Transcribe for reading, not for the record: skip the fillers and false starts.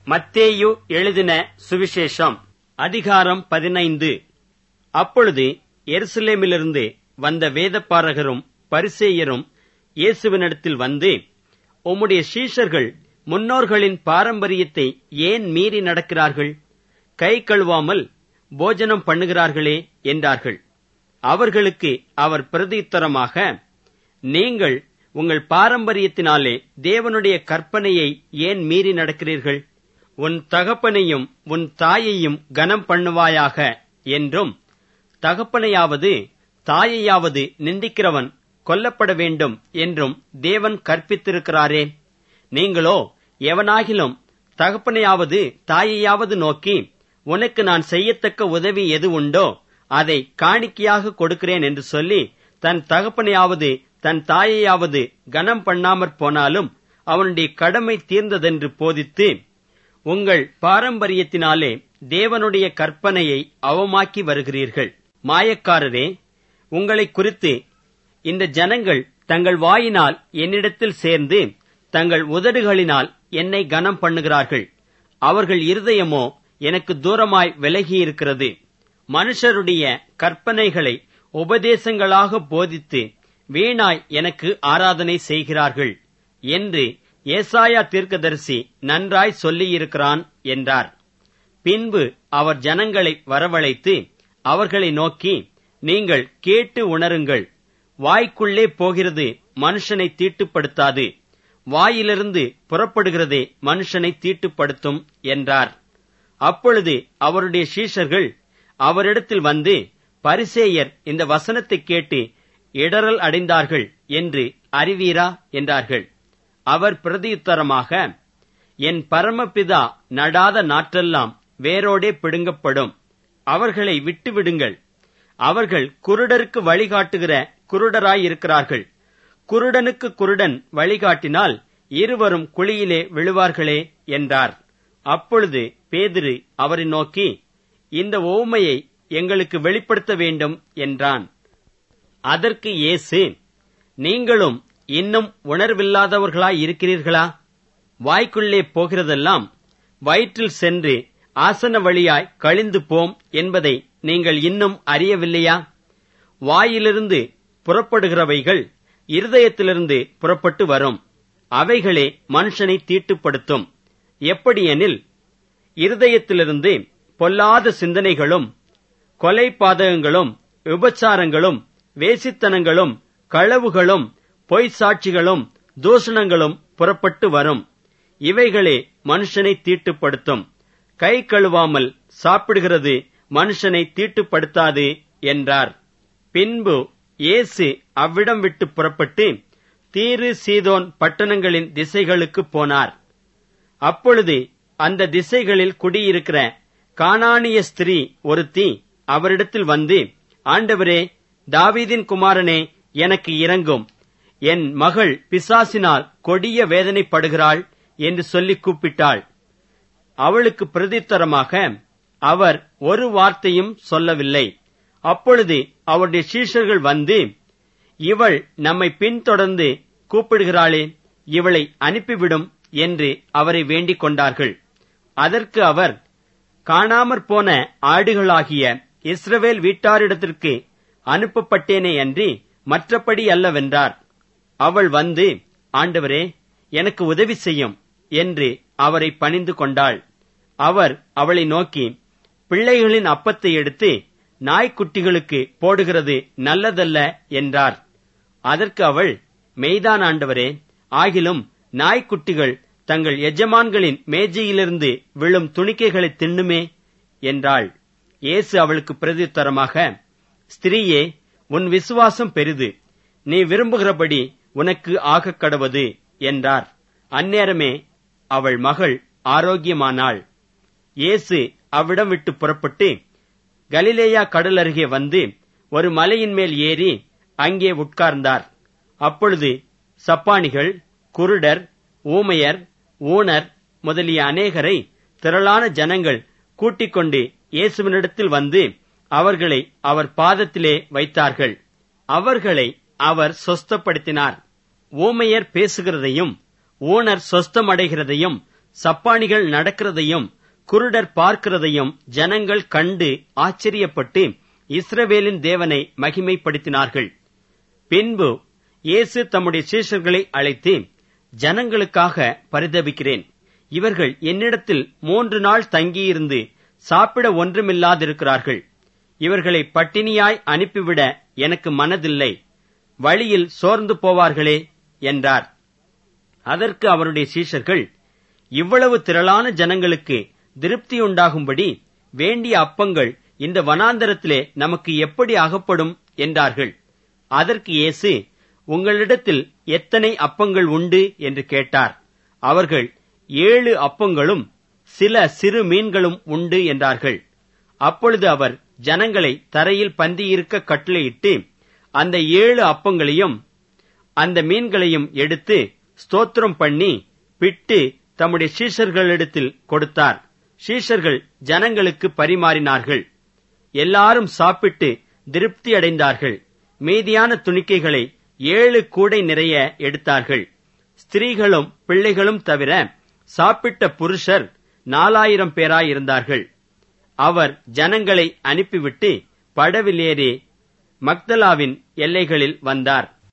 மத்தேயு எழுதின சுவிசேஷம் அதிகாரம் 15. அப்பொழுது எருசலேமிலிருந்து வந்த வேதபாரகரும் பரிசேயரும் இயேசுவினிடத்தில் வந்து, உம்முடைய சீஷர்கள் முன்னோர்களின் பாரம்பரியத்தை ஏன் மீறி நடக்கிறார்கள்? கை கழுவாமல் போஜனம் பண்ணுகிறார்களே என்றார்கள். அவர்களுக்கு அவர் பிரதியுத்தரமாக, நீங்கள் உங்கள் பாரம்பரியத்தினாலே தேவனுடைய கற்பனையை ஏன் மீறி நடக்கிறீர்கள்? உன் தகப்பனையும் உன் தாயையும் கனம் பண்ணுவாயாக என்றும், தகப்பனையாவது தாயையாவது நிந்திக்கிறவன் கொல்லப்பட வேண்டும் என்றும் தேவன் கற்பித்திருக்கிறாரே. நீங்களோ எவனாகிலும் தகப்பனையாவது தாயையாவது நோக்கி, உனக்கு நான் செய்யத்தக்க உதவி எது உண்டோ அதை காணிக்கையாக கொடுக்கிறேன் என்று சொல்லி, தன் தகப்பனையாவது தன் தாயையாவது கனம் பண்ணாமற் போனாலும் அவனுடைய கடமை தீர்ந்ததென்று போதித்து, உங்கள் பாரம்பரியத்தினாலே தேவனுடைய கற்பனையை அவமாக்கி வருகிறீர்கள். மாயக்காரரே, உங்களை குறித்து இந்த ஜனங்கள் தங்கள் வாயினால் என்னிடத்தில் சேர்ந்து தங்கள் உதடுகளினால் என்னை கனம் பண்ணுகிறார்கள். அவர்கள் இருதயமோ எனக்கு தூரமாய் விலகியிருக்கிறது. மனுஷருடைய கற்பனைகளை உபதேசங்களாக போதித்து வீணாய் எனக்கு ஆராதனை செய்கிறார்கள் என்று ஏசாயா தீர்க்கதரிசி நன்றாய் சொல்லியிருக்கிறான் என்றார். பின்பு அவர் ஜனங்களை வரவழைத்து அவர்களை நோக்கி, நீங்கள் கேட்டு உணருங்கள். வாய்க்குள்ளே போகிறது மனுஷனை தீட்டுப்படுத்தாது, வாயிலிருந்து புறப்படுகிறதே மனுஷனை தீட்டுப்படுத்தும் என்றார். அப்பொழுது அவருடைய சீஷர்கள் அவரிடத்தில் வந்து, பரிசேயர் இந்த வசனத்தை கேட்டு இடறல் அடைந்தார்கள் என்று அறிவீரா என்றார்கள். அவர் பிரதியுத்தரமாக, என் பரமபிதா நடாத நாற்றெல்லாம் வேரோடே பிடுங்கப்படும். அவர்களை விட்டுவிடுங்கள். அவர்கள் குருடருக்கு வழிகாட்டுகிற குருடராயிருக்கிறார்கள். குருடனுக்கு குருடன் வழிகாட்டினால் இருவரும் குழியிலே விழுவார்களே என்றார். அப்பொழுது பேதுரு அவரை நோக்கி, இந்த உவமையை எங்களுக்கு வெளிப்படுத்த வேண்டும் என்றான். அதற்கு இயேசு, நீங்களும் இன்னும் உணர்வில்லாதவர்களாய் இருக்கிறீர்களா? வாய்க்குள்ளே போகிறதெல்லாம் வயிற்றில் சென்று ஆசன வழியாய் கழிந்து போம் என்பதை நீங்கள் இன்னும் அறியவில்லையா? வாயிலிருந்து புறப்படுகிறவைகள் இருதயத்திலிருந்து புறப்பட்டு வரும். அவைகளே மனுஷனை தீட்டுப்படுத்தும். எப்படியெனில், இருதயத்திலிருந்து பொல்லாத சிந்தனைகளும், கொலை பாதகங்களும், விபச்சாரங்களும், வேசித்தனங்களும், களவுகளும், பொய் சாட்சிகளும், தூஷணங்களும் புறப்பட்டு வரும். இவைகளே மனுஷனை தீட்டுப்படுத்தும். கை கழுவாமல் சாப்பிடுகிறது மனுஷனை தீட்டுப்படுத்தாது என்றார். பின்பு இயேசு அவ்விடம் விட்டு புறப்பட்டு தீரு சீதோன் பட்டணங்களின் திசைகளுக்கு போனார். அப்பொழுது அந்த திசைகளில் குடியிருக்கிற கானானிய ஸ்திரீ ஒருத்தி அவரிடத்தில் வந்து, ஆண்டவரே, தாவீதின் குமாரனே, எனக்கு இரங்கும். என் மகள் பிசாசினால் கொடிய வேதனைப்படுகிறாள் என்று சொல்லி கூப்பிட்டாள். அவளுக்கு பிரதித்தரமாக அவர் ஒரு வார்த்தையும் சொல்லவில்லை. அப்பொழுது அவருடைய சீஷர்கள் வந்து, இவள் நம்மை பின்தொடர்ந்து கூப்பிடுகிறாளே, இவளை அனுப்பிவிடும் என்று அவரை வேண்டிக் கொண்டார்கள். அதற்கு அவர், காணாமற் போன ஆடுகளாகிய இஸ்ரவேல் வீட்டாரிடத்திற்கு அனுப்பப்பட்டேனே அன்றி மற்றபடி அல்லவென்றார். அவள் வந்து, ஆண்டவரே, எனக்கு உதவி செய்யும் என்று அவரை பணிந்து கொண்டாள். அவர் அவளை நோக்கி, பிள்ளைகளின் அப்பத்தை எடுத்து நாய்க்குட்டிகளுக்கு போடுகிறது நல்லதல்ல என்றார். அதற்கு அவள், மெய்தான் ஆண்டவரே, ஆகிலும் நாய்க்குட்டிகள் தங்கள் எஜமான்களின் மேஜையிலிருந்து விழும் துணிக்கைகளை தின்னுமே என்றாள். இயேசு அவளுக்கு பிரதியுத்தரமாக, ஸ்திரீயே, உன் விசுவாசம் பெரிது. நீ விரும்புகிறபடி உனக்கு ஆகக் கடவது என்றார். அந்நேரமே அவள் மகள் ஆரோக்கியமானாள். இயேசு அவ்விடம் விட்டு புறப்பட்டு கலிலேயா கடல் அருகே வந்து ஒரு மலையின் மேல் ஏறி அங்கே உட்கார்ந்தார். அப்பொழுது சப்பானிகள், குருடர், ஊமையர், ஊனர் முதலிய அநேகரை திரளான ஜனங்கள் கூட்டிக் கொண்டு இயேசுவினிடத்தில் வந்து அவர்களை அவர் பாதத்திலே வைத்தார்கள். அவர்களை அவர் சொஸ்தப்படுத்தினார். ஊமையர் பேசுகிறதையும் ஊனர் சொஸ்தமடைகிறதையும் சப்பாணிகள் நடக்கிறதையும் குருடர் பார்க்கிறதையும் ஜனங்கள் கண்டு ஆச்சரியப்பட்டு இஸ்ரவேலின் தேவனை மகிமைப்படுத்தினார்கள். பின்பு இயேசு தம்முடைய சீஷர்களை அழைத்து, ஜனங்களுக்காக பரிதபிக்கிறேன். இவர்கள் என்னிடத்தில் 3 நாள் தங்கியிருந்து சாப்பிட ஒன்றுமில்லாதிருக்கிறார்கள். இவர்களை பட்டினியாய் அனுப்பிவிட எனக்கு மனதில்லை. வழியில் சோர்ந்து போவார்களே என்றார். அதற்கு அவருடைய சீஷர்கள், இவ்வளவு திரளான ஜனங்களுக்கு திருப்தியுண்டாகும்படி வேண்டிய அப்பங்கள் இந்த வனாந்தரத்திலே நமக்கு எப்படி அகப்படும் என்றார்கள். அதற்கு இயேசு, உங்களிடத்தில் எத்தனை அப்பங்கள் உண்டு என்று கேட்டார். அவர்கள் 7 அப்பங்களும் சில சிறு மீன்களும் உண்டு என்றார்கள். அப்பொழுது அவர் ஜனங்களை தரையில் பந்தியிருக்க கட்டளையிட்டு அந்த 7 அப்பங்களையும் அந்த மீன்களையும் எடுத்து ஸ்தோத்திரம் பண்ணி பிட்டு தம்முடைய சீஷர்களிடத்தில் கொடுத்தார். சீஷர்கள் ஜனங்களுக்கு பரிமாறினார்கள். எல்லாரும் சாப்பிட்டு திருப்தி அடைந்தார்கள். மீதியான துணிக்கைகளை 7 கூடை நிறைய எடுத்தார்கள். ஸ்திரீகளும் பிள்ளைகளும் தவிர சாப்பிட்ட புருஷர் 4000 பேராயிருந்தார்கள். அவர் ஜனங்களை அனுப்பிவிட்டு படவில் ஏறி மக்தலாவின் எல்லைகளில் வந்தார்.